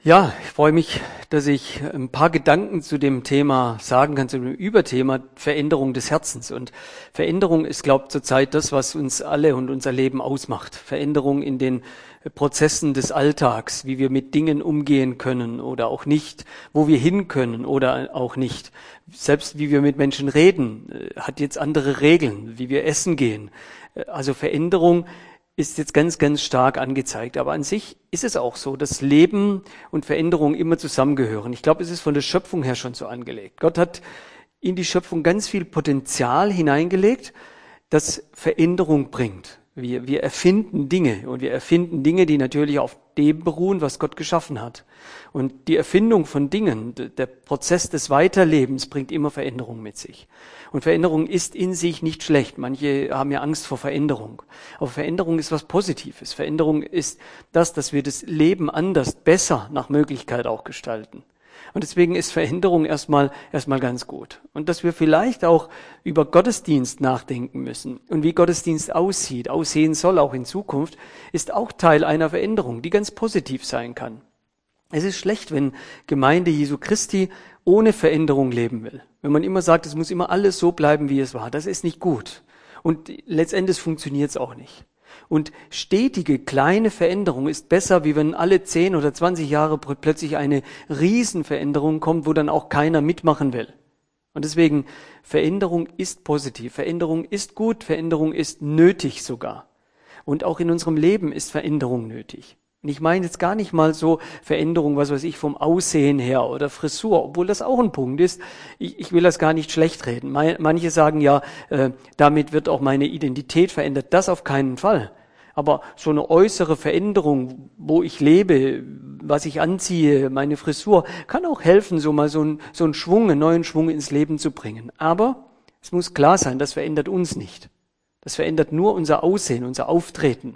Ja, ich freue mich, dass ich ein paar Gedanken zu dem Thema sagen kann, zu dem Überthema Veränderung des Herzens. Und Veränderung ist, glaube ich, zurzeit das, was uns alle und unser Leben ausmacht. Veränderung in den Prozessen des Alltags, wie wir mit Dingen umgehen können oder auch nicht, wo wir hin können oder auch nicht. Selbst wie wir mit Menschen reden, hat jetzt andere Regeln, wie wir essen gehen. Also Veränderung ist jetzt ganz, ganz stark angezeigt. Aber an sich ist es auch so, dass Leben und Veränderung immer zusammengehören. Ich glaube, es ist von der Schöpfung her schon so angelegt. Gott hat in die Schöpfung ganz viel Potenzial hineingelegt, das Veränderung bringt. Wir erfinden Dinge und wir erfinden Dinge, die natürlich auf dem beruhen, was Gott geschaffen hat. Und die Erfindung von Dingen, der Prozess des Weiterlebens bringt immer Veränderung mit sich. Und Veränderung ist in sich nicht schlecht. Manche haben ja Angst vor Veränderung. Aber Veränderung ist was Positives. Veränderung ist das, dass wir das Leben anders, besser nach Möglichkeit auch gestalten. Und deswegen ist Veränderung erstmal ganz gut. Und dass wir vielleicht auch über Gottesdienst nachdenken müssen und wie Gottesdienst aussehen soll, auch in Zukunft, ist auch Teil einer Veränderung, die ganz positiv sein kann. Es ist schlecht, wenn Gemeinde Jesu Christi ohne Veränderung leben will. Wenn man immer sagt, es muss immer alles so bleiben, wie es war. Das ist nicht gut. Und letztendlich funktioniert es auch nicht. Und stetige kleine Veränderung ist besser, wie wenn alle 10 oder 20 Jahre plötzlich eine Riesenveränderung kommt, wo dann auch keiner mitmachen will. Und deswegen, Veränderung ist positiv, Veränderung ist gut, Veränderung ist nötig sogar. Und auch in unserem Leben ist Veränderung nötig. Und ich meine jetzt gar nicht mal so Veränderung, was weiß ich, vom Aussehen her oder Frisur, obwohl das auch ein Punkt ist. Ich will das gar nicht schlecht reden. Manche sagen ja, damit wird auch meine Identität verändert. Das auf keinen Fall. Aber so eine äußere Veränderung, wo ich lebe, was ich anziehe, meine Frisur, kann auch helfen, so mal so einen Schwung, einen neuen Schwung ins Leben zu bringen. Aber es muss klar sein, das verändert uns nicht. Das verändert nur unser Aussehen, unser Auftreten.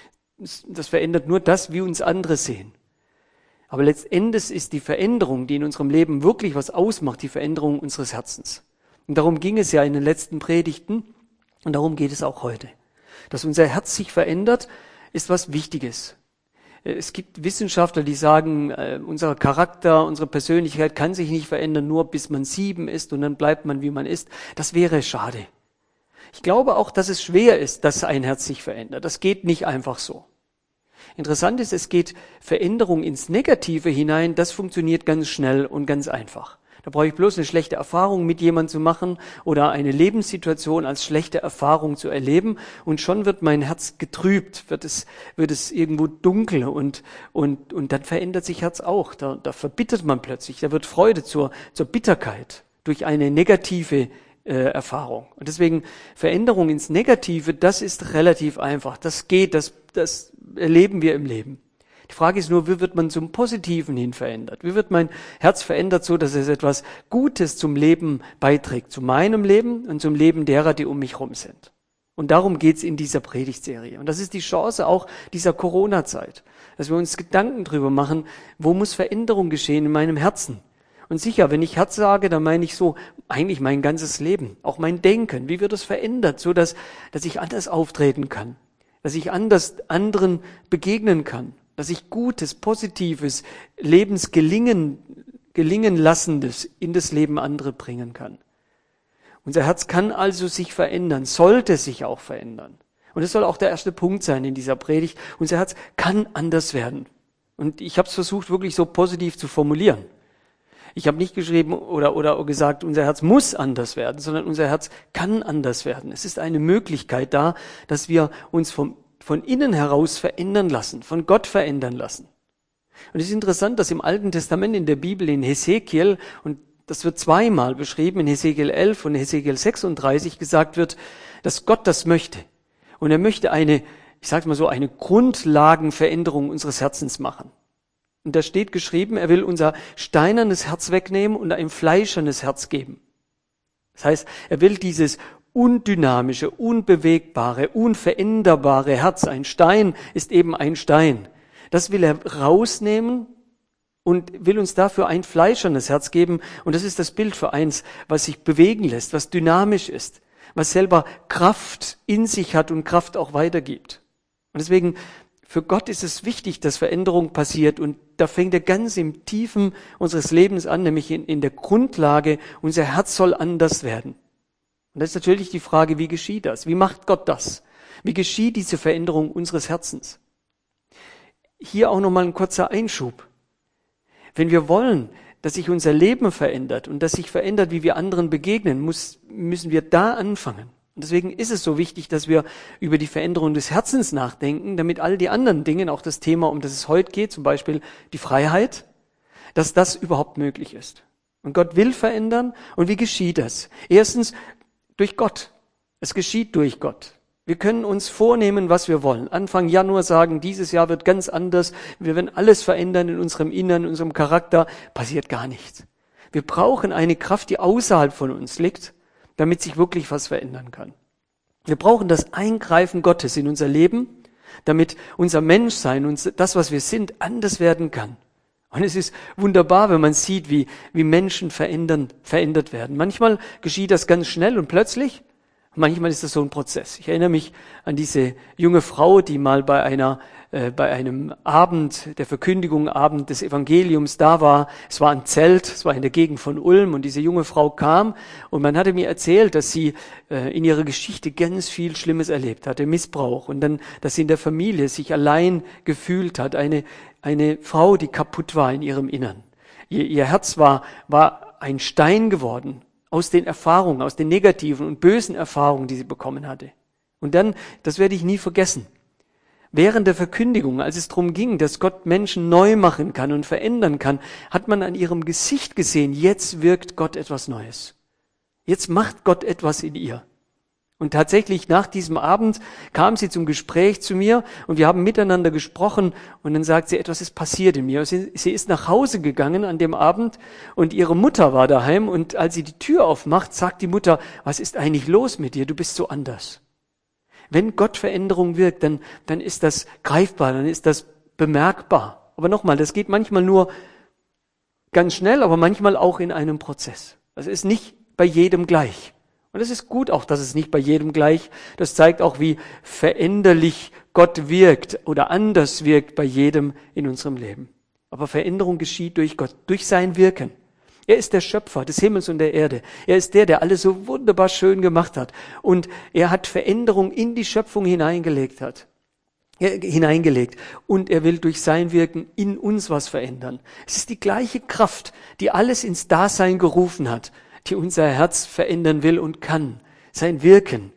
Das verändert nur das, wie uns andere sehen. Aber letztendlich ist die Veränderung, die in unserem Leben wirklich was ausmacht, die Veränderung unseres Herzens. Und darum ging es ja in den letzten Predigten und darum geht es auch heute. Dass unser Herz sich verändert, ist was Wichtiges. Es gibt Wissenschaftler, die sagen, unser Charakter, unsere Persönlichkeit kann sich nicht verändern, nur bis man 7 ist und dann bleibt man, wie man ist. Das wäre schade. Ich glaube auch, dass es schwer ist, dass ein Herz sich verändert. Das geht nicht einfach so. Interessant ist, es geht Veränderung ins Negative hinein, das funktioniert ganz schnell und ganz einfach. Da brauche ich bloß eine schlechte Erfahrung mit jemandem zu machen oder eine Lebenssituation als schlechte Erfahrung zu erleben und schon wird mein Herz getrübt, wird es irgendwo dunkel und dann verändert sich Herz auch. Da verbittert man plötzlich, da wird Freude zur Bitterkeit durch eine negative Erfahrung. Und deswegen Veränderung ins Negative, das ist relativ einfach. Das geht, das erleben wir im Leben. Die Frage ist nur, wie wird man zum Positiven hin verändert? Wie wird mein Herz verändert, so dass es etwas Gutes zum Leben beiträgt? Zu meinem Leben und zum Leben derer, die um mich herum sind. Und darum geht's in dieser Predigtserie. Und das ist die Chance auch dieser Corona-Zeit, dass wir uns Gedanken drüber machen, wo muss Veränderung geschehen in meinem Herzen? Und sicher, wenn ich Herz sage, dann meine ich so eigentlich mein ganzes Leben, auch mein Denken. Wie wird es verändert, so dass ich anders auftreten kann, dass ich anders anderen begegnen kann, dass ich Gutes, Positives, Lebensgelingen lassendes in das Leben andere bringen kann. Unser Herz kann also sich verändern, sollte sich auch verändern. Und das soll auch der erste Punkt sein in dieser Predigt. Unser Herz kann anders werden. Und ich habe es versucht, wirklich so positiv zu formulieren. Ich habe nicht geschrieben oder gesagt, unser Herz muss anders werden, sondern unser Herz kann anders werden. Es ist eine Möglichkeit da, dass wir uns von innen heraus verändern lassen, von Gott verändern lassen. Und es ist interessant, dass im Alten Testament in der Bibel in Hesekiel, und das wird zweimal beschrieben, in Hesekiel 11 und Hesekiel 36 gesagt wird, dass Gott das möchte. Und er möchte eine Grundlagenveränderung unseres Herzens machen. Und da steht geschrieben, er will unser steinernes Herz wegnehmen und ein fleischernes Herz geben. Das heißt, er will dieses undynamische, unbewegbare, unveränderbare Herz, ein Stein ist eben ein Stein. Das will er rausnehmen und will uns dafür ein fleischernes Herz geben. Und das ist das Bild für eins, was sich bewegen lässt, was dynamisch ist, was selber Kraft in sich hat und Kraft auch weitergibt. Und deswegen Für Gott ist es wichtig, dass Veränderung passiert und da fängt er ganz im Tiefen unseres Lebens an, nämlich in der Grundlage, unser Herz soll anders werden. Und das ist natürlich die Frage, wie geschieht das? Wie macht Gott das? Wie geschieht diese Veränderung unseres Herzens? Hier auch nochmal ein kurzer Einschub. Wenn wir wollen, dass sich unser Leben verändert und dass sich verändert, wie wir anderen begegnen, müssen wir da anfangen. Und deswegen ist es so wichtig, dass wir über die Veränderung des Herzens nachdenken, damit all die anderen Dinge, auch das Thema, um das es heute geht, zum Beispiel die Freiheit, dass das überhaupt möglich ist. Und Gott will verändern. Und wie geschieht das? Erstens, durch Gott. Es geschieht durch Gott. Wir können uns vornehmen, was wir wollen. Anfang Januar sagen, dieses Jahr wird ganz anders. Wir werden alles verändern in unserem Innern, in unserem Charakter. Passiert gar nichts. Wir brauchen eine Kraft, die außerhalb von uns liegt, damit sich wirklich was verändern kann. Wir brauchen das Eingreifen Gottes in unser Leben, damit unser Menschsein, das, was wir sind, anders werden kann. Und es ist wunderbar, wenn man sieht, wie Menschen verändert werden. Manchmal geschieht das ganz schnell und plötzlich. Manchmal ist das so ein Prozess. Ich erinnere mich an diese junge Frau, die mal bei einem Abend der Verkündigung, Abend des Evangeliums da war. Es war ein Zelt, es war in der Gegend von Ulm und diese junge Frau kam und man hatte mir erzählt, dass sie in ihrer Geschichte ganz viel Schlimmes erlebt hatte, Missbrauch und dann, dass sie in der Familie sich allein gefühlt hat, eine Frau, die kaputt war in ihrem Innern. Ihr Herz war ein Stein geworden. Aus den Erfahrungen, aus den negativen und bösen Erfahrungen, die sie bekommen hatte. Und dann, das werde ich nie vergessen, während der Verkündigung, als es darum ging, dass Gott Menschen neu machen kann und verändern kann, hat man an ihrem Gesicht gesehen, jetzt wirkt Gott etwas Neues. Jetzt macht Gott etwas in ihr. Und tatsächlich nach diesem Abend kam sie zum Gespräch zu mir und wir haben miteinander gesprochen und dann sagt sie, etwas ist passiert in mir. Sie ist nach Hause gegangen an dem Abend und ihre Mutter war daheim und als sie die Tür aufmacht, sagt die Mutter, was ist eigentlich los mit dir? Du bist so anders. Wenn Gott Veränderung wirkt, dann ist das greifbar, dann ist das bemerkbar. Aber nochmal, das geht manchmal nur ganz schnell, aber manchmal auch in einem Prozess. Das ist nicht bei jedem gleich. Und es ist gut auch, dass es nicht bei jedem gleich, das zeigt auch, wie veränderlich Gott wirkt oder anders wirkt bei jedem in unserem Leben. Aber Veränderung geschieht durch Gott, durch sein Wirken. Er ist der Schöpfer des Himmels und der Erde. Er ist der alles so wunderbar schön gemacht hat. Und er hat Veränderung in die Schöpfung hineingelegt. Und er will durch sein Wirken in uns was verändern. Es ist die gleiche Kraft, die alles ins Dasein gerufen hat, die unser Herz verändern will und kann. Sein Wirken.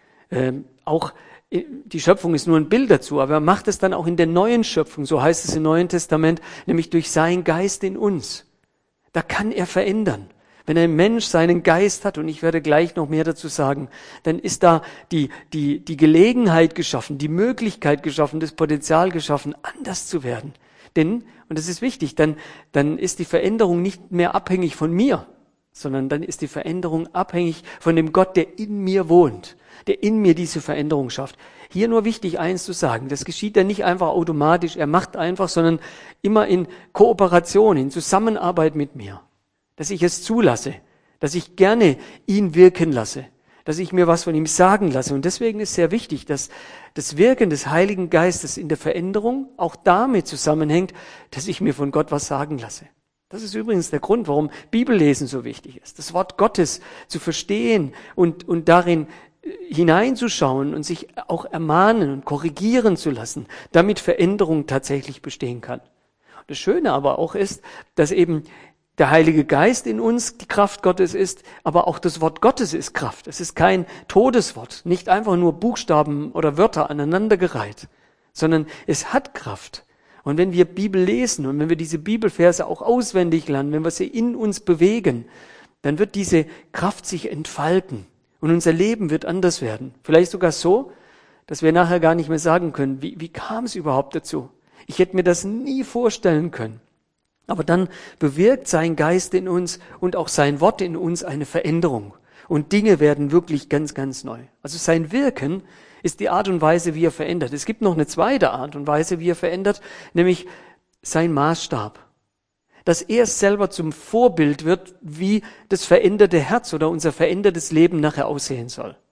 Auch die Schöpfung ist nur ein Bild dazu, aber er macht es dann auch in der neuen Schöpfung, so heißt es im Neuen Testament, nämlich durch seinen Geist in uns. Da kann er verändern. Wenn ein Mensch seinen Geist hat, und ich werde gleich noch mehr dazu sagen, dann ist da die Gelegenheit geschaffen, die Möglichkeit geschaffen, das Potenzial geschaffen, anders zu werden. Denn, und das ist wichtig, dann ist die Veränderung nicht mehr abhängig von mir, sondern dann ist die Veränderung abhängig von dem Gott, der in mir wohnt, der in mir diese Veränderung schafft. Hier nur wichtig, eins zu sagen, das geschieht dann nicht einfach automatisch, er macht einfach, sondern immer in Kooperation, in Zusammenarbeit mit mir, dass ich es zulasse, dass ich gerne ihn wirken lasse, dass ich mir was von ihm sagen lasse. Und deswegen ist sehr wichtig, dass das Wirken des Heiligen Geistes in der Veränderung auch damit zusammenhängt, dass ich mir von Gott was sagen lasse. Das ist übrigens der Grund, warum Bibellesen so wichtig ist. Das Wort Gottes zu verstehen und darin hineinzuschauen und sich auch ermahnen und korrigieren zu lassen, damit Veränderung tatsächlich bestehen kann. Das Schöne aber auch ist, dass eben der Heilige Geist in uns die Kraft Gottes ist, aber auch das Wort Gottes ist Kraft. Es ist kein Todeswort, nicht einfach nur Buchstaben oder Wörter aneinandergereiht, sondern es hat Kraft. Und wenn wir Bibel lesen und wenn wir diese Bibelverse auch auswendig lernen, wenn wir sie in uns bewegen, dann wird diese Kraft sich entfalten und unser Leben wird anders werden. Vielleicht sogar so, dass wir nachher gar nicht mehr sagen können, wie kam es überhaupt dazu? Ich hätte mir das nie vorstellen können. Aber dann bewirkt sein Geist in uns und auch sein Wort in uns eine Veränderung. Und Dinge werden wirklich ganz, ganz neu. Also sein Wirken ist die Art und Weise, wie er verändert. Es gibt noch eine zweite Art und Weise, wie er verändert, nämlich sein Maßstab. Dass er selber zum Vorbild wird, wie das veränderte Herz oder unser verändertes Leben nachher aussehen soll.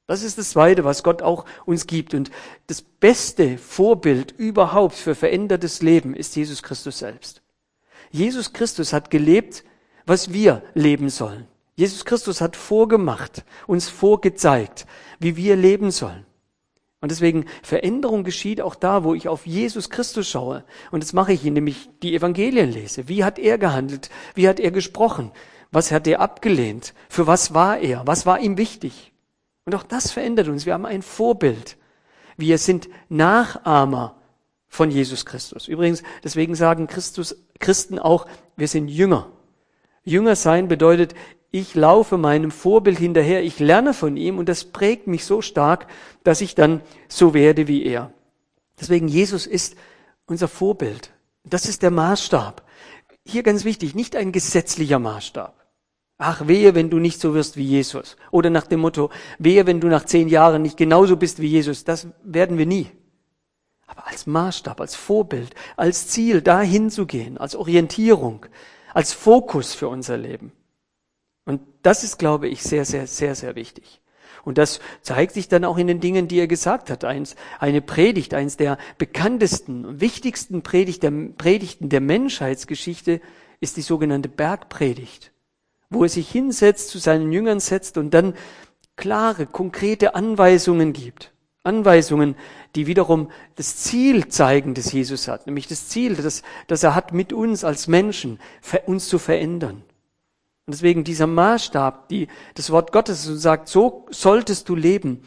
Das ist das Zweite, was Gott auch uns gibt. Und das beste Vorbild überhaupt für verändertes Leben ist Jesus Christus selbst. Jesus Christus hat gelebt, was wir leben sollen. Jesus Christus hat vorgemacht, uns vorgezeigt, wie wir leben sollen. Und deswegen, Veränderung geschieht auch da, wo ich auf Jesus Christus schaue. Und das mache ich, indem ich die Evangelien lese. Wie hat er gehandelt? Wie hat er gesprochen? Was hat er abgelehnt? Für was war er? Was war ihm wichtig? Und auch das verändert uns. Wir haben ein Vorbild. Wir sind Nachahmer von Jesus Christus. Übrigens, deswegen sagen Christen auch, wir sind Jünger. Jünger sein bedeutet, ich laufe meinem Vorbild hinterher, ich lerne von ihm und das prägt mich so stark, dass ich dann so werde wie er. Deswegen, Jesus ist unser Vorbild. Das ist der Maßstab. Hier ganz wichtig, nicht ein gesetzlicher Maßstab. Ach, wehe, wenn du nicht so wirst wie Jesus. Oder nach dem Motto, wehe, wenn du nach 10 Jahren nicht genauso bist wie Jesus. Das werden wir nie. Aber als Maßstab, als Vorbild, als Ziel, dahin zu gehen, als Orientierung, als Fokus für unser Leben. Und das ist, glaube ich, sehr, sehr, sehr, sehr wichtig. Und das zeigt sich dann auch in den Dingen, die er gesagt hat. Eine Predigt, eins der bekanntesten und wichtigsten Predigten der Menschheitsgeschichte ist die sogenannte Bergpredigt, wo er sich hinsetzt, zu seinen Jüngern setzt und dann klare, konkrete Anweisungen gibt. Anweisungen, die wiederum das Ziel zeigen, das Jesus hat, nämlich das Ziel, das er hat mit uns als Menschen, uns zu verändern. Und deswegen dieser Maßstab, das Wort Gottes sagt, so solltest du leben,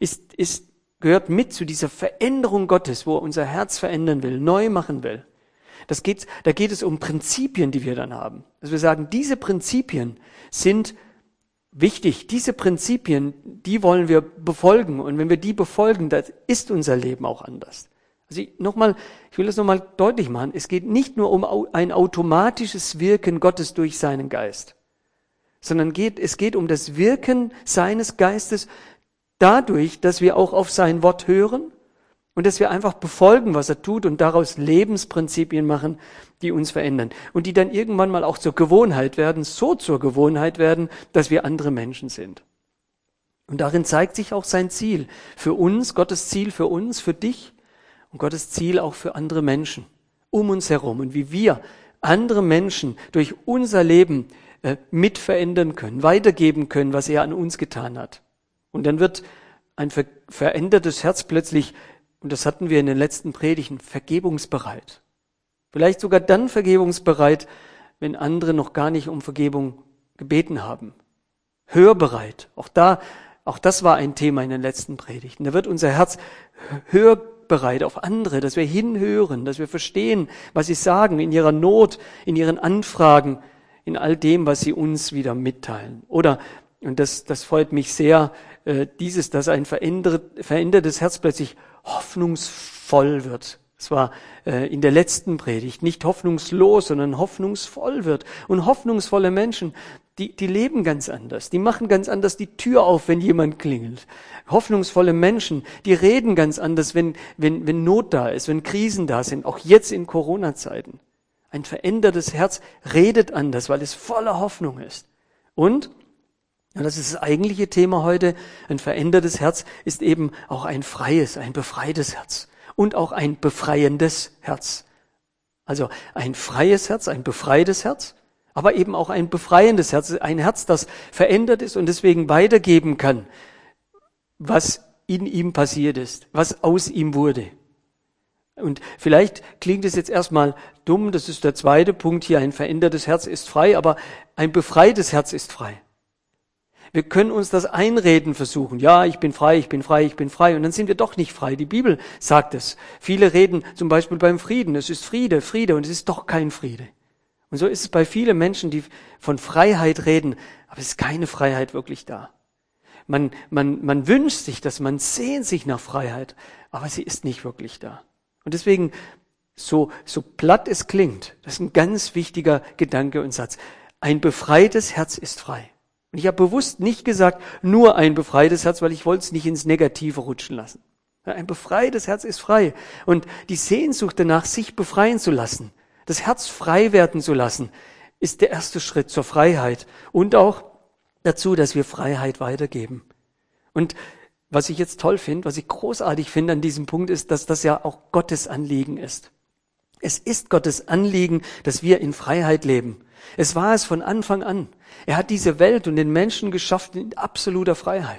gehört mit zu dieser Veränderung Gottes, wo er unser Herz verändern will, neu machen will. Da geht es um Prinzipien, die wir dann haben. Also wir sagen, diese Prinzipien sind wichtig. Diese Prinzipien, die wollen wir befolgen. Und wenn wir die befolgen, dann ist unser Leben auch anders. Also ich will das nochmal deutlich machen. Es geht nicht nur um ein automatisches Wirken Gottes durch seinen Geist, sondern es geht um das Wirken seines Geistes dadurch, dass wir auch auf sein Wort hören und dass wir einfach befolgen, was er tut und daraus Lebensprinzipien machen, die uns verändern und die dann irgendwann mal auch zur Gewohnheit werden, dass wir andere Menschen sind. Und darin zeigt sich auch sein Ziel für uns, Gottes Ziel für uns, für dich und Gottes Ziel auch für andere Menschen um uns herum und wie wir andere Menschen durch unser Leben mit verändern können, weitergeben können, was er an uns getan hat. Und dann wird ein verändertes Herz plötzlich, und das hatten wir in den letzten Predigten, vergebungsbereit. Vielleicht sogar dann vergebungsbereit, wenn andere noch gar nicht um Vergebung gebeten haben. Hörbereit. Auch das war ein Thema in den letzten Predigten. Da wird unser Herz hörbereit auf andere, dass wir hinhören, dass wir verstehen, was sie sagen in ihrer Not, in ihren Anfragen, in all dem, was sie uns wieder mitteilen. Oder, und das freut mich sehr, dass ein verändertes Herz plötzlich hoffnungsvoll wird. Es war in der letzten Predigt nicht hoffnungslos, sondern hoffnungsvoll wird. Und hoffnungsvolle Menschen, die leben ganz anders. Die machen ganz anders die Tür auf, wenn jemand klingelt. Hoffnungsvolle Menschen, die reden ganz anders, wenn Not da ist, wenn Krisen da sind, auch jetzt in Corona-Zeiten. Ein verändertes Herz redet anders, weil es voller Hoffnung ist. Und das ist das eigentliche Thema heute, ein verändertes Herz ist eben auch ein freies, ein befreites Herz und auch ein befreiendes Herz. Also ein freies Herz, ein befreites Herz, aber eben auch ein befreiendes Herz, ein Herz, das verändert ist und deswegen weitergeben kann, was in ihm passiert ist, was aus ihm wurde. Und vielleicht klingt es jetzt erstmal dumm, das ist der zweite Punkt hier, ein verändertes Herz ist frei, aber ein befreites Herz ist frei. Wir können uns das einreden versuchen. Ja, ich bin frei, ich bin frei, ich bin frei. Und dann sind wir doch nicht frei. Die Bibel sagt es. Viele reden zum Beispiel beim Frieden. Es ist Friede, Friede und es ist doch kein Friede. Und so ist es bei vielen Menschen, die von Freiheit reden, aber es ist keine Freiheit wirklich da. Man wünscht sich das, man sehnt sich nach Freiheit, aber sie ist nicht wirklich da. Und deswegen, so platt es klingt, das ist ein ganz wichtiger Gedanke und Satz. Ein befreites Herz ist frei. Und ich habe bewusst nicht gesagt, nur ein befreites Herz, weil ich wollte es nicht ins Negative rutschen lassen. Ein befreites Herz ist frei. Und die Sehnsucht danach, sich befreien zu lassen, das Herz frei werden zu lassen, ist der erste Schritt zur Freiheit. Und auch dazu, dass wir Freiheit weitergeben. Und was ich jetzt toll finde, was ich großartig finde an diesem Punkt ist, dass das ja auch Gottes Anliegen ist. Es ist Gottes Anliegen, dass wir in Freiheit leben. Es war es von Anfang an. Er hat diese Welt und den Menschen geschaffen in absoluter Freiheit.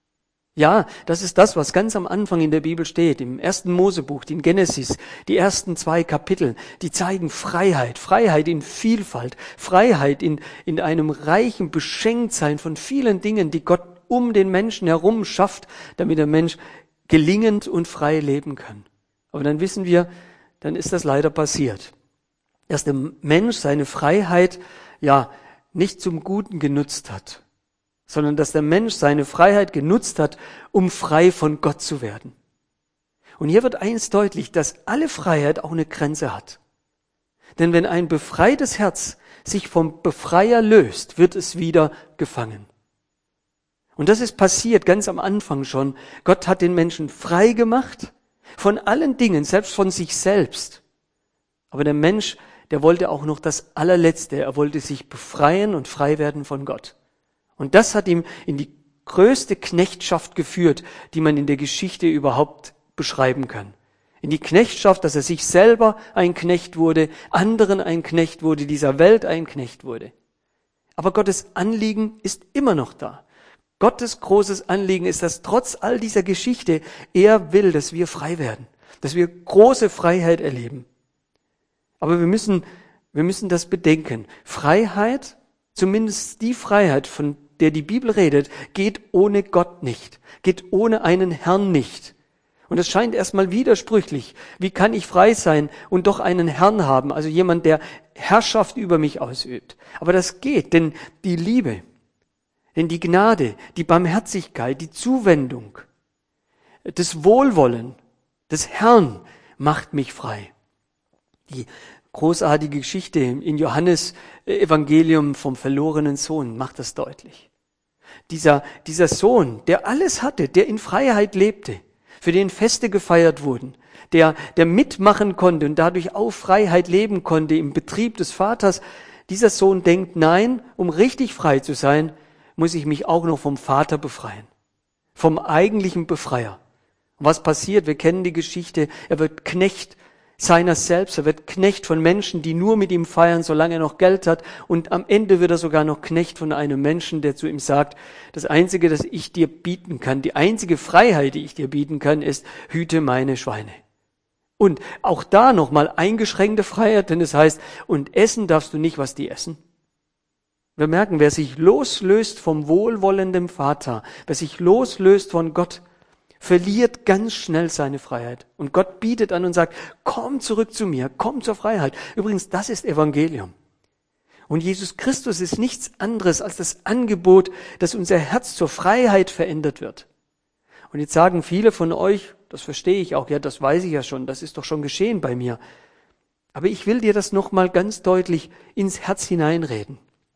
Ja, das ist das, was ganz am Anfang in der Bibel steht, im 1. Mosebuch, in Genesis, die ersten 2 Kapitel, die zeigen Freiheit, Freiheit in Vielfalt, Freiheit in einem reichen Beschenktsein von vielen Dingen, die Gott um den Menschen herum schafft, damit der Mensch gelingend und frei leben kann. Aber dann wissen wir, dann ist das leider passiert, dass der Mensch seine Freiheit ja nicht zum Guten genutzt hat, sondern dass der Mensch seine Freiheit genutzt hat, um frei von Gott zu werden. Und hier wird eins deutlich, dass alle Freiheit auch eine Grenze hat. Denn wenn ein befreites Herz sich vom Befreier löst, wird es wieder gefangen. Und das ist passiert ganz am Anfang schon. Gott hat den Menschen frei gemacht von allen Dingen, selbst von sich selbst. Aber der Mensch, der wollte auch noch das Allerletzte. Er wollte sich befreien und frei werden von Gott. Und das hat ihm in die größte Knechtschaft geführt, die man in der Geschichte überhaupt beschreiben kann. In die Knechtschaft, dass er sich selber ein Knecht wurde, anderen ein Knecht wurde, dieser Welt ein Knecht wurde. Aber Gottes Anliegen ist immer noch da. Gottes großes Anliegen ist, dass trotz all dieser Geschichte er will, dass wir frei werden, dass wir große Freiheit erleben. Aber wir müssen das bedenken. Freiheit, zumindest die Freiheit, von der die Bibel redet, geht ohne Gott nicht, geht ohne einen Herrn nicht. Und es scheint erstmal widersprüchlich. Wie kann ich frei sein und doch einen Herrn haben, also jemand, der Herrschaft über mich ausübt? Aber das geht, denn die Liebe, denn die Gnade, die Barmherzigkeit, die Zuwendung, das Wohlwollen des Herrn macht mich frei. Die großartige Geschichte in Johannes Evangelium vom verlorenen Sohn macht das deutlich. Dieser Sohn, der alles hatte, der in Freiheit lebte, für den Feste gefeiert wurden, der mitmachen konnte und dadurch auch Freiheit leben konnte im Betrieb des Vaters, dieser Sohn denkt, nein, um richtig frei zu sein, muss ich mich auch noch vom Vater befreien, vom eigentlichen Befreier. Und was passiert? Wir kennen die Geschichte, er wird Knecht seiner selbst, er wird Knecht von Menschen, die nur mit ihm feiern, solange er noch Geld hat, und am Ende wird er sogar noch Knecht von einem Menschen, der zu ihm sagt, das Einzige, das ich dir bieten kann, die einzige Freiheit, die ich dir bieten kann, ist, hüte meine Schweine. Und auch da nochmal eingeschränkte Freiheit, denn es heißt, und essen darfst du nicht, was die essen. Wir merken, wer sich loslöst vom wohlwollenden Vater, wer sich loslöst von Gott, verliert ganz schnell seine Freiheit. Und Gott bietet an und sagt, komm zurück zu mir, komm zur Freiheit. Übrigens, das ist Evangelium. Und Jesus Christus ist nichts anderes als das Angebot, dass unser Herz zur Freiheit verändert wird. Und jetzt sagen viele von euch, das verstehe ich auch, ja, das weiß ich ja schon, das ist doch schon geschehen bei mir. Aber ich will dir das nochmal ganz deutlich ins Herz hineinreden.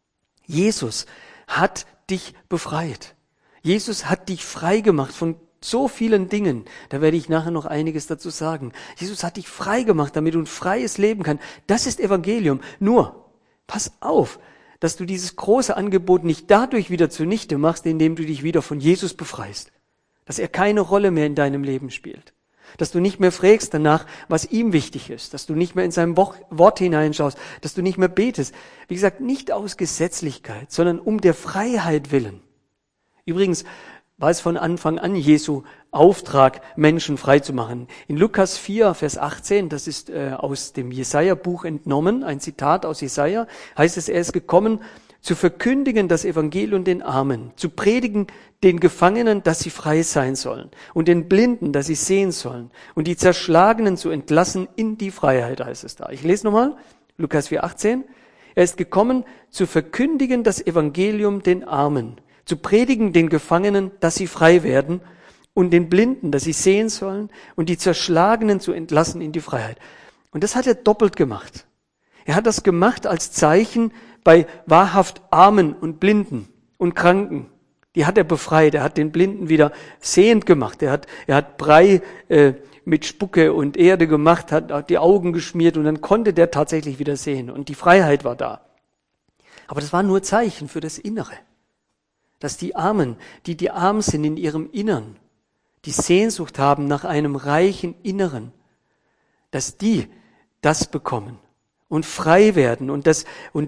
Jesus hat dich befreit. Jesus hat dich frei gemacht von so vielen Dingen. Da werde ich nachher noch einiges dazu sagen. Jesus hat dich frei gemacht, damit du ein freies Leben kannst. Das ist Evangelium. Nur, pass auf, dass du dieses große Angebot nicht dadurch wieder zunichte machst, indem du dich wieder von Jesus befreist. Dass er keine Rolle mehr in deinem Leben spielt. Dass du nicht mehr fragst danach, was ihm wichtig ist. Dass du nicht mehr in sein Wort hineinschaust. Dass du nicht mehr betest. Wie gesagt, nicht aus Gesetzlichkeit, sondern um der Freiheit willen. Übrigens war es von Anfang an Jesu Auftrag, Menschen frei zu machen. In Lukas 4, Vers 18, das ist aus dem Jesaja-Buch entnommen, ein Zitat aus Jesaja, heißt es, er ist gekommen, zu verkündigen das Evangelium den Armen, zu predigen den Gefangenen, dass sie frei sein sollen, und den Blinden, dass sie sehen sollen, und die Zerschlagenen zu entlassen in die Freiheit, heißt es da. Ich lese nochmal, Lukas 4, 18. Er ist gekommen, zu verkündigen das Evangelium den Armen, zu predigen den Gefangenen, dass sie frei werden, und den Blinden, dass sie sehen sollen, und die Zerschlagenen zu entlassen in die Freiheit. Und das hat er doppelt gemacht. Er hat das gemacht als Zeichen bei wahrhaft Armen und Blinden und Kranken. Die hat er befreit. Er hat den Blinden wieder sehend gemacht. Er hat Brei mit Spucke und Erde gemacht, hat die Augen geschmiert, und dann konnte der tatsächlich wieder sehen. Und die Freiheit war da. Aber das war nur Zeichen für das Innere. Dass die Armen, die arm sind in ihrem Innern, die Sehnsucht haben nach einem reichen Inneren, dass die das bekommen und frei werden und dass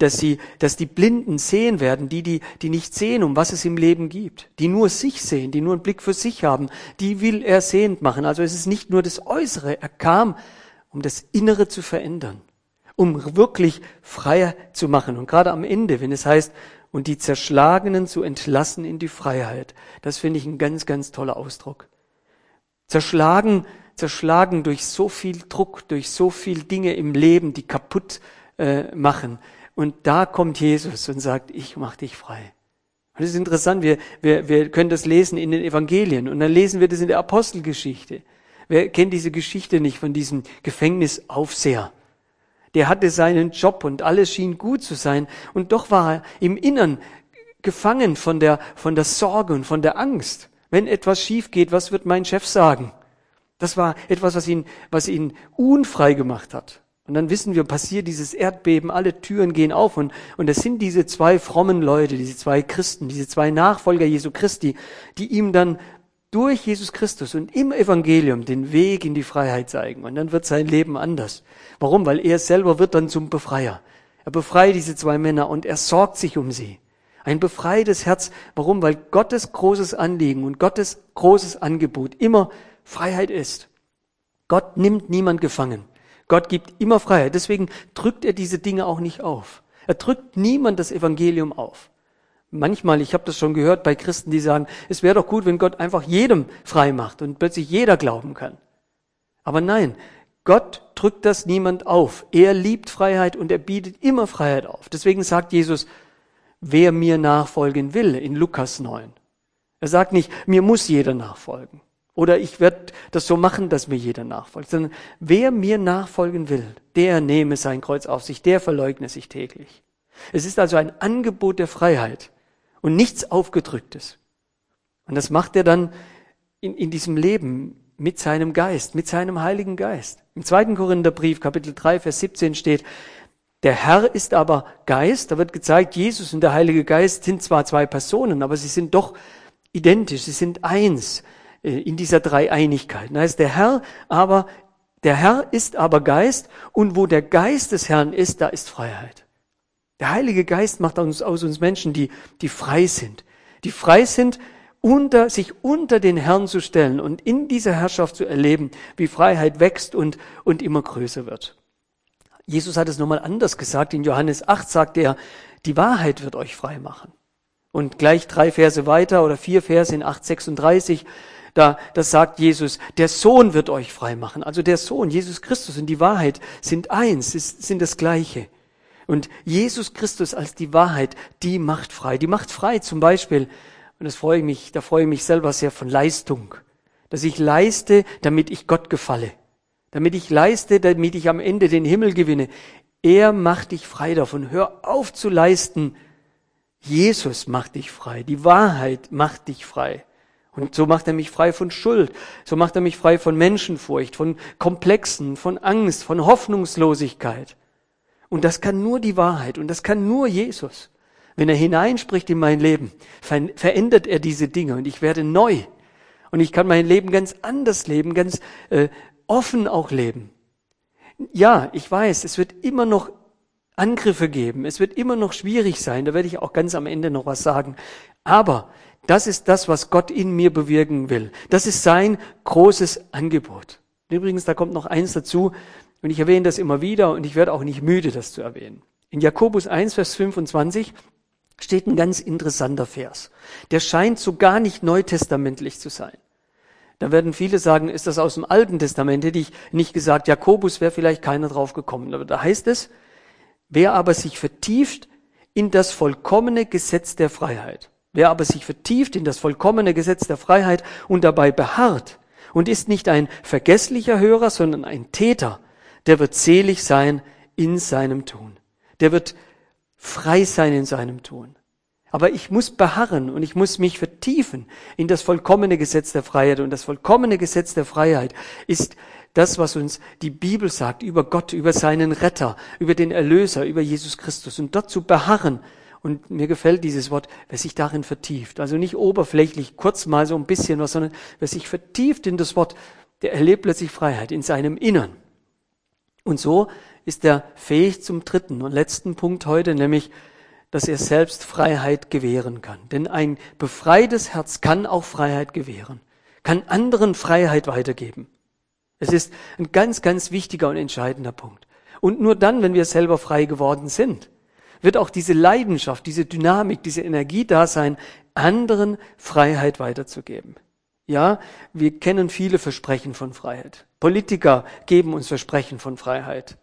die Blinden sehen werden, die nicht sehen, um was es im Leben gibt, die nur sich sehen, die nur einen Blick für sich haben, die will er sehend machen. Also es ist nicht nur das Äußere, er kam, um das Innere zu verändern, um wirklich frei zu machen. Und gerade am Ende, wenn es heißt, und die Zerschlagenen zu entlassen in die Freiheit, das finde ich ein ganz, ganz toller Ausdruck. Zerschlagen durch so viel Druck, durch so viel Dinge im Leben, die kaputt machen. Und da kommt Jesus und sagt, ich mach dich frei. Und das ist interessant, wir können das lesen in den Evangelien und dann lesen wir das in der Apostelgeschichte. Wer kennt diese Geschichte nicht von diesem Gefängnisaufseher? Der hatte seinen Job und alles schien gut zu sein und doch war er im Innern gefangen von der Sorge und von der Angst. Wenn etwas schief geht, was wird mein Chef sagen? Das war etwas, was ihn unfrei gemacht hat. Und dann wissen wir, passiert dieses Erdbeben, alle Türen gehen auf und es sind diese zwei frommen Leute, diese zwei Christen, diese zwei Nachfolger Jesu Christi, die ihm dann durch Jesus Christus und im Evangelium den Weg in die Freiheit zeigen. Und dann wird sein Leben anders. Warum? Weil er selber wird dann zum Befreier. Er befreit diese zwei Männer und er sorgt sich um sie. Ein befreites Herz. Warum? Weil Gottes großes Anliegen und Gottes großes Angebot immer Freiheit ist. Gott nimmt niemand gefangen. Gott gibt immer Freiheit. Deswegen drückt er diese Dinge auch nicht auf. Er drückt niemand das Evangelium auf. Manchmal, ich habe das schon gehört bei Christen, die sagen, es wäre doch gut, wenn Gott einfach jedem frei macht und plötzlich jeder glauben kann. Aber nein, Gott drückt das niemand auf. Er liebt Freiheit und er bietet immer Freiheit auf. Deswegen sagt Jesus, wer mir nachfolgen will, in Lukas 9. Er sagt nicht, mir muss jeder nachfolgen. Oder ich werde das so machen, dass mir jeder nachfolgt. Sondern wer mir nachfolgen will, der nehme sein Kreuz auf sich, der verleugne sich täglich. Es ist also ein Angebot der Freiheit und nichts Aufgedrücktes. Und das macht er dann in diesem Leben mit seinem Geist, mit seinem Heiligen Geist. Im 2. Korintherbrief, Kapitel 3, Vers 17 steht, der Herr ist aber Geist. Da wird gezeigt, Jesus und der Heilige Geist sind zwar zwei Personen, aber sie sind doch identisch, sie sind eins in dieser Dreieinigkeit. Das heißt, der Herr ist aber Geist und wo der Geist des Herrn ist, da ist Freiheit. Der Heilige Geist macht aus uns Menschen, die frei sind. Die frei sind, sich unter den Herrn zu stellen und in dieser Herrschaft zu erleben, wie Freiheit wächst und immer größer wird. Jesus hat es nochmal anders gesagt. In Johannes 8 sagt er, die Wahrheit wird euch frei machen. Und gleich 3 Verse weiter oder 4 Verse in 8,36, das sagt Jesus, der Sohn wird euch frei machen. Also der Sohn, Jesus Christus und die Wahrheit sind eins, sind das Gleiche. Und Jesus Christus als die Wahrheit, die macht frei. Die macht frei zum Beispiel, und da freue ich mich selber sehr von Leistung. Dass ich leiste, damit ich Gott gefalle. Damit ich leiste, damit ich am Ende den Himmel gewinne. Er macht dich frei davon. Hör auf zu leisten. Jesus macht dich frei. Die Wahrheit macht dich frei. Und so macht er mich frei von Schuld. So macht er mich frei von Menschenfurcht, von Komplexen, von Angst, von Hoffnungslosigkeit. Und das kann nur die Wahrheit und das kann nur Jesus. Wenn er hineinspricht in mein Leben, verändert er diese Dinge und ich werde neu. Und ich kann mein Leben ganz anders leben, ganz offen auch leben. Ja, ich weiß, es wird immer noch Angriffe geben, es wird immer noch schwierig sein, da werde ich auch ganz am Ende noch was sagen. Aber das ist das, was Gott in mir bewirken will. Das ist sein großes Angebot. Übrigens, da kommt noch eins dazu, und ich erwähne das immer wieder und ich werde auch nicht müde, das zu erwähnen. In Jakobus 1, Vers 25 steht ein ganz interessanter Vers. Der scheint so gar nicht neutestamentlich zu sein. Da werden viele sagen, ist das aus dem Alten Testament? Hätte ich nicht gesagt, Jakobus wäre vielleicht keiner drauf gekommen. Aber da heißt es, wer aber sich vertieft in das vollkommene Gesetz der Freiheit. Wer aber sich vertieft in das vollkommene Gesetz der Freiheit und dabei beharrt und ist nicht ein vergesslicher Hörer, sondern ein Täter, der wird selig sein in seinem Tun. Der wird frei sein in seinem Tun. Aber ich muss beharren und ich muss mich vertiefen in das vollkommene Gesetz der Freiheit. Und das vollkommene Gesetz der Freiheit ist das, was uns die Bibel sagt über Gott, über seinen Retter, über den Erlöser, über Jesus Christus. Und dort zu beharren Und mir gefällt dieses Wort, wer sich darin vertieft. Also nicht oberflächlich, kurz mal so ein bisschen was, sondern wer sich vertieft in das Wort, der erlebt plötzlich Freiheit in seinem Innern. Und so ist er fähig zum dritten und letzten Punkt heute, nämlich, dass er selbst Freiheit gewähren kann. Denn ein befreites Herz kann auch Freiheit gewähren, kann anderen Freiheit weitergeben. Es ist ein ganz, ganz wichtiger und entscheidender Punkt. Und nur dann, wenn wir selber frei geworden sind, wird auch diese Leidenschaft, diese Dynamik, diese Energie da sein, anderen Freiheit weiterzugeben. Ja, wir kennen viele Versprechen von Freiheit. Politiker geben uns Versprechen von Freiheit.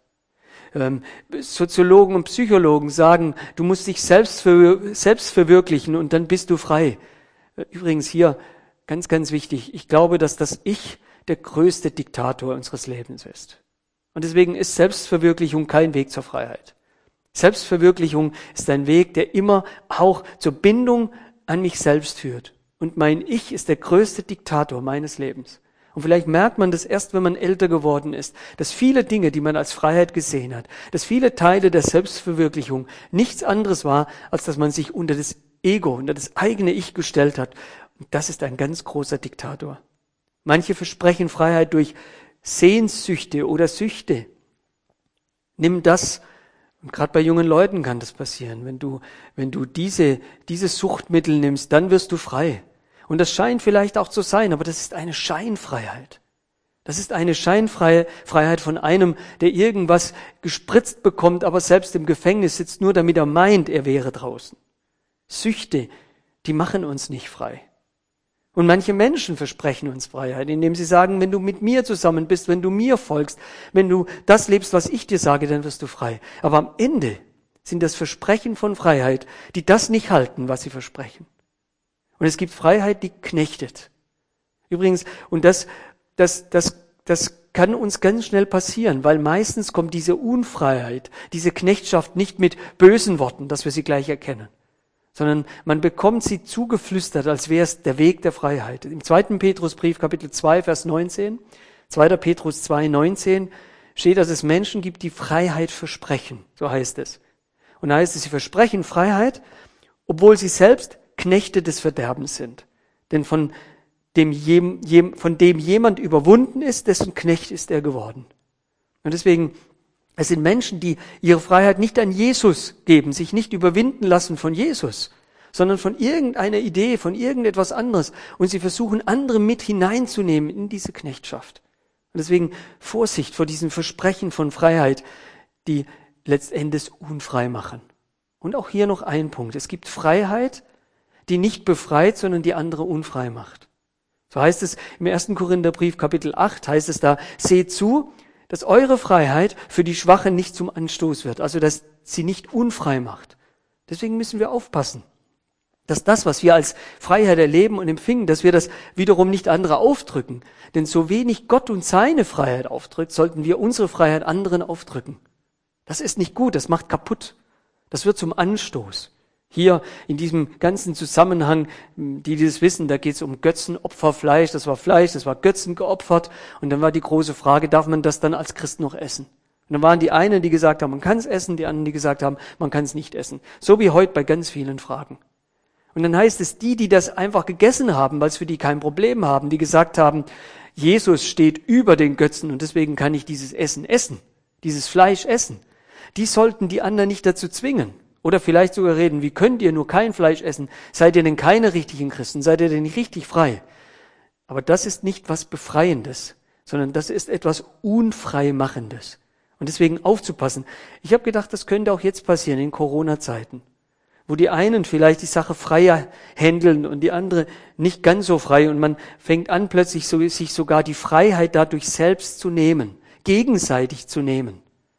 Soziologen und Psychologen sagen, du musst dich selbst verwirklichen und dann bist du frei. Übrigens hier ganz, ganz wichtig, ich glaube, dass das Ich der größte Diktator unseres Lebens ist. Und deswegen ist Selbstverwirklichung kein Weg zur Freiheit. Selbstverwirklichung ist ein Weg, der immer auch zur Bindung an mich selbst führt. Und mein Ich ist der größte Diktator meines Lebens. Und vielleicht merkt man das erst, wenn man älter geworden ist, dass viele Dinge, die man als Freiheit gesehen hat, dass viele Teile der Selbstverwirklichung nichts anderes war, als dass man sich unter das Ego, unter das eigene Ich gestellt hat. Und das ist ein ganz großer Diktator. Manche versprechen Freiheit durch Sehnsüchte oder Süchte. Nimm das. Und gerade bei jungen Leuten kann das passieren. Wenn du diese Suchtmittel nimmst, dann wirst du frei. Und das scheint vielleicht auch zu sein, aber das ist eine Scheinfreiheit. Das ist eine Scheinfreiheit von einem, der irgendwas gespritzt bekommt, aber selbst im Gefängnis sitzt, nur damit er meint, er wäre draußen. Süchte, die machen uns nicht frei. Und manche Menschen versprechen uns Freiheit, indem sie sagen, wenn du mit mir zusammen bist, wenn du mir folgst, wenn du das lebst, was ich dir sage, dann wirst du frei. Aber am Ende sind das Versprechen von Freiheit, die das nicht halten, was sie versprechen. Und es gibt Freiheit, die knechtet. Übrigens, und das kann uns ganz schnell passieren, weil meistens kommt diese Unfreiheit, diese Knechtschaft nicht mit bösen Worten, dass wir sie gleich erkennen, sondern man bekommt sie zugeflüstert, als wäre es der Weg der Freiheit. Im 2. Petrusbrief, Kapitel 2, Vers 19, 2. Petrus 2, 19, steht, dass es Menschen gibt, die Freiheit versprechen. So heißt es. Und da heißt es, sie versprechen Freiheit, obwohl sie selbst Knechte des Verderbens sind. Denn von dem jemand überwunden ist, dessen Knecht ist er geworden. Und deswegen, es sind Menschen, die ihre Freiheit nicht an Jesus geben, sich nicht überwinden lassen von Jesus, sondern von irgendeiner Idee, von irgendetwas anderes. Und sie versuchen, andere mit hineinzunehmen in diese Knechtschaft. Und deswegen Vorsicht vor diesen Versprechen von Freiheit, die letztendlich unfrei machen. Und auch hier noch ein Punkt. Es gibt Freiheit, die nicht befreit, sondern die andere unfrei macht. So heißt es im 1. Korintherbrief, Kapitel 8, heißt es da, seht zu, dass eure Freiheit für die Schwachen nicht zum Anstoß wird, also dass sie nicht unfrei macht. Deswegen müssen wir aufpassen, dass das, was wir als Freiheit erleben und empfinden, dass wir das wiederum nicht andere aufdrücken. Denn so wenig Gott uns seine Freiheit aufdrückt, sollten wir unsere Freiheit anderen aufdrücken. Das ist nicht gut, das macht kaputt. Das wird zum Anstoß. Hier in diesem ganzen Zusammenhang, die das wissen, da geht es um Götzenopferfleisch, das war Götzen geopfert. Und dann war die große Frage, darf man das dann als Christ noch essen? Und dann waren die einen, die gesagt haben, man kann es essen, die anderen, die gesagt haben, man kann es nicht essen. So wie heute bei ganz vielen Fragen. Und dann heißt es, die das einfach gegessen haben, weil es für die kein Problem haben, die gesagt haben, Jesus steht über den Götzen und deswegen kann ich dieses Essen essen, dieses Fleisch essen. Die sollten die anderen nicht dazu zwingen. Oder vielleicht sogar reden, wie könnt ihr nur kein Fleisch essen? Seid ihr denn keine richtigen Christen? Seid ihr denn nicht richtig frei? Aber das ist nicht was Befreiendes, sondern das ist etwas Unfreimachendes. Und deswegen aufzupassen. Ich habe gedacht, das könnte auch jetzt passieren in Corona-Zeiten, wo die einen vielleicht die Sache freier handeln und die andere nicht ganz so frei. Und man fängt an, plötzlich sich sogar die Freiheit dadurch selbst zu nehmen, gegenseitig zu nehmen.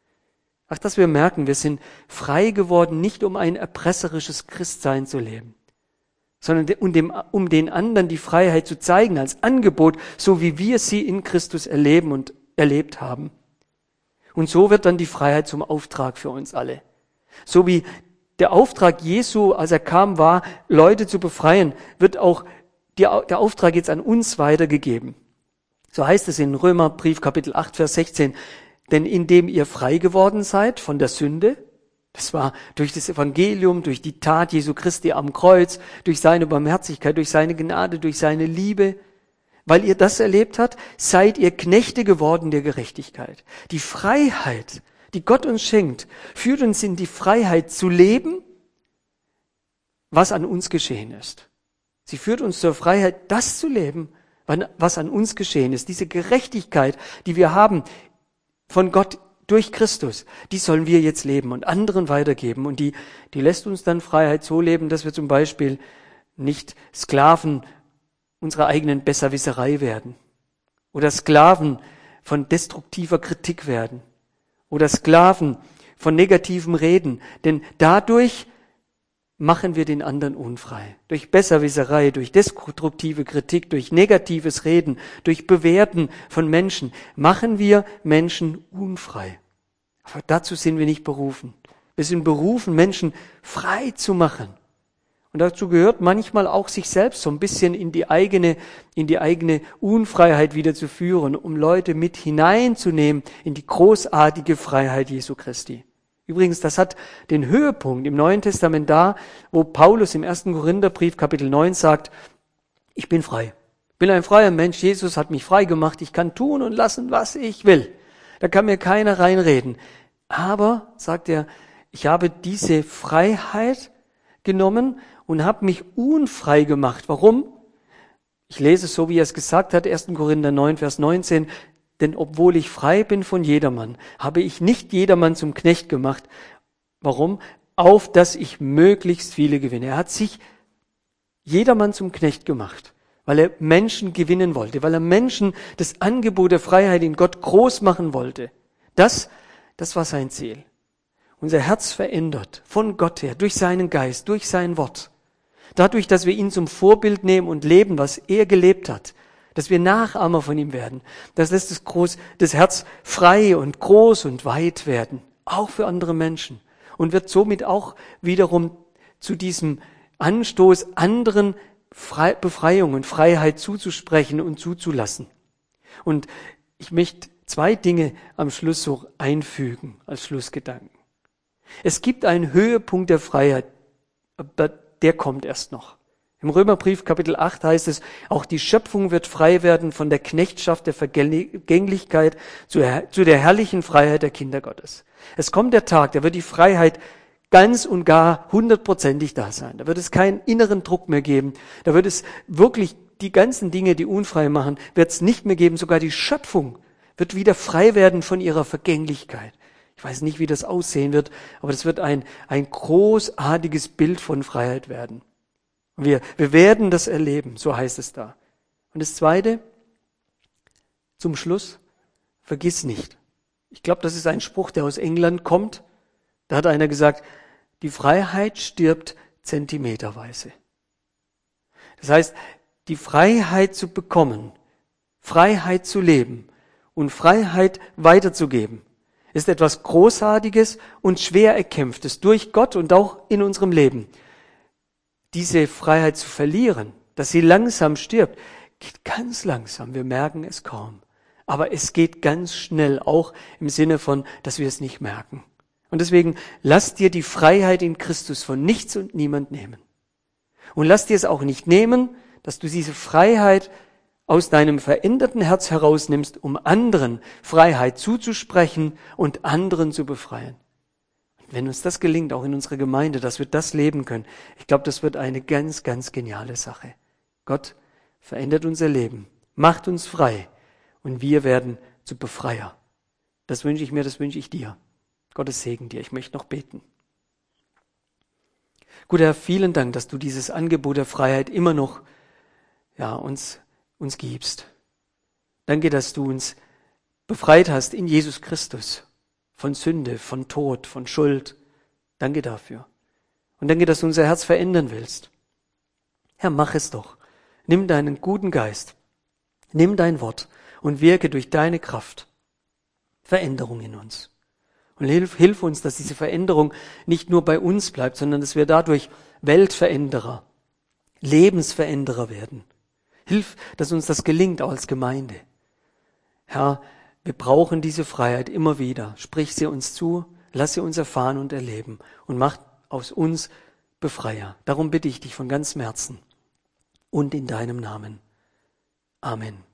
Ach, dass wir merken, wir sind frei geworden, nicht um ein erpresserisches Christsein zu leben, sondern um den anderen die Freiheit zu zeigen als Angebot, so wie wir sie in Christus erleben und erlebt haben. Und so wird dann die Freiheit zum Auftrag für uns alle. So wie der Auftrag Jesu, als er kam, war, Leute zu befreien, wird auch der Auftrag jetzt an uns weitergegeben. So heißt es in Römerbrief Kapitel 8, Vers 16, denn indem ihr frei geworden seid von der Sünde, Das war durch das Evangelium, durch die Tat Jesu Christi am Kreuz, durch seine Barmherzigkeit, durch seine Gnade, durch seine Liebe. Weil ihr das erlebt habt, seid ihr Knechte geworden der Gerechtigkeit. Die Freiheit, die Gott uns schenkt, führt uns in die Freiheit zu leben, was an uns geschehen ist. Sie führt uns zur Freiheit, das zu leben, was an uns geschehen ist. Diese Gerechtigkeit, die wir haben von Gott durch Christus, die sollen wir jetzt leben und anderen weitergeben. Und die lässt uns dann Freiheit so leben, dass wir zum Beispiel nicht Sklaven unserer eigenen Besserwisserei werden oder Sklaven von destruktiver Kritik werden oder Sklaven von negativem Reden. Denn dadurch machen wir den anderen unfrei. Durch Besserwisserei, durch destruktive Kritik, durch negatives Reden, durch Bewerten von Menschen machen wir Menschen unfrei. Aber dazu sind wir nicht berufen. Wir sind berufen, Menschen frei zu machen. Und dazu gehört manchmal auch, sich selbst so ein bisschen in die eigene Unfreiheit wieder zu führen, um Leute mit hineinzunehmen in die großartige Freiheit Jesu Christi. Übrigens, das hat den Höhepunkt im Neuen Testament da, wo Paulus im 1. Korintherbrief Kapitel 9 sagt, ich bin frei. Ich bin ein freier Mensch. Jesus hat mich frei gemacht. Ich kann tun und lassen, was ich will. Da kann mir keiner reinreden. Aber, sagt er, ich habe diese Freiheit genommen und habe mich unfrei gemacht. Warum? Ich lese es so, wie er es gesagt hat, 1. Korinther 9, Vers 19. Denn obwohl ich frei bin von jedermann, habe ich nicht jedermann zum Knecht gemacht. Warum? Auf dass ich möglichst viele gewinne. Er hat sich jedermann zum Knecht gemacht, weil er Menschen gewinnen wollte, weil er Menschen das Angebot der Freiheit in Gott groß machen wollte. Das war sein Ziel. Unser Herz verändert von Gott her, durch seinen Geist, durch sein Wort. Dadurch, dass wir ihn zum Vorbild nehmen und leben, was er gelebt hat. Dass wir Nachahmer von ihm werden. Das lässt das Herz frei und groß und weit werden. Auch für andere Menschen. Und wird somit auch wiederum zu diesem Anstoß, anderen Befreiung und Freiheit zuzusprechen und zuzulassen. Und ich möchte 2 Dinge am Schluss so einfügen, als Schlussgedanken. Es gibt einen Höhepunkt der Freiheit, aber der kommt erst noch. Im Römerbrief Kapitel 8 heißt es, auch die Schöpfung wird frei werden von der Knechtschaft der Vergänglichkeit zu der herrlichen Freiheit der Kinder Gottes. Es kommt der Tag, da wird die Freiheit ganz und gar 100%ig da sein. Da wird es keinen inneren Druck mehr geben. Da wird es wirklich die ganzen Dinge, die unfrei machen, wird es nicht mehr geben. Sogar die Schöpfung wird wieder frei werden von ihrer Vergänglichkeit. Ich weiß nicht, wie das aussehen wird, aber das wird ein großartiges Bild von Freiheit werden. Wir werden das erleben, so heißt es da. Und das Zweite, zum Schluss, vergiss nicht. Ich glaube, das ist ein Spruch, der aus England kommt. Da hat einer gesagt, die Freiheit stirbt zentimeterweise. Das heißt, die Freiheit zu bekommen, Freiheit zu leben und Freiheit weiterzugeben, ist etwas Großartiges und schwer Erkämpftes durch Gott und auch in unserem Leben. Diese Freiheit zu verlieren, dass sie langsam stirbt, geht ganz langsam. Wir merken es kaum. Aber es geht ganz schnell, auch im Sinne von, dass wir es nicht merken. Und deswegen lass dir die Freiheit in Christus von nichts und niemand nehmen. Und lass dir es auch nicht nehmen, dass du diese Freiheit aus deinem veränderten Herz herausnimmst, um anderen Freiheit zuzusprechen und anderen zu befreien. Wenn uns das gelingt, auch in unserer Gemeinde, dass wir das leben können, ich glaube, das wird eine ganz, ganz geniale Sache. Gott verändert unser Leben, macht uns frei und wir werden zu Befreier. Das wünsche ich mir, das wünsche ich dir. Gottes Segen dir. Ich möchte noch beten. Guter Herr, vielen Dank, dass du dieses Angebot der Freiheit immer noch uns gibst. Danke, dass du uns befreit hast in Jesus Christus. Von Sünde, von Tod, von Schuld. Danke dafür. Und danke, dass du unser Herz verändern willst. Herr, mach es doch. Nimm deinen guten Geist. Nimm dein Wort und wirke durch deine Kraft Veränderung in uns. Und hilf uns, dass diese Veränderung nicht nur bei uns bleibt, sondern dass wir dadurch Weltveränderer, Lebensveränderer werden. Hilf, dass uns das gelingt auch als Gemeinde. Herr, wir brauchen diese Freiheit immer wieder. Sprich sie uns zu, Lass sie uns erfahren und erleben und mach aus uns Befreier. Darum bitte ich dich von ganzem Herzen und in deinem Namen. Amen.